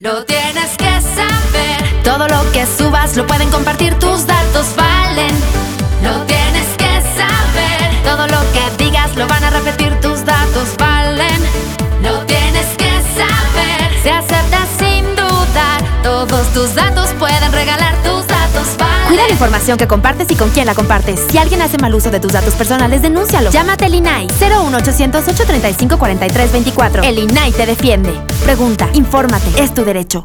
Lo tienes que saber. Todo lo que subas lo pueden compartir, tus datos valen. Lo tienes que saber. Todo lo que digas lo van a repetir, tus datos valen. Lo tienes que saber. Se acepta sin dudar. Todos tus datos pueden regalar, tus datos valen. Cuida la información que compartes y con quién la compartes. Si alguien hace mal uso de tus datos personales, denúncialo. Llámate al INAI 01800 835 4324. El INAI te defiende. Pregunta, infórmate, es tu derecho.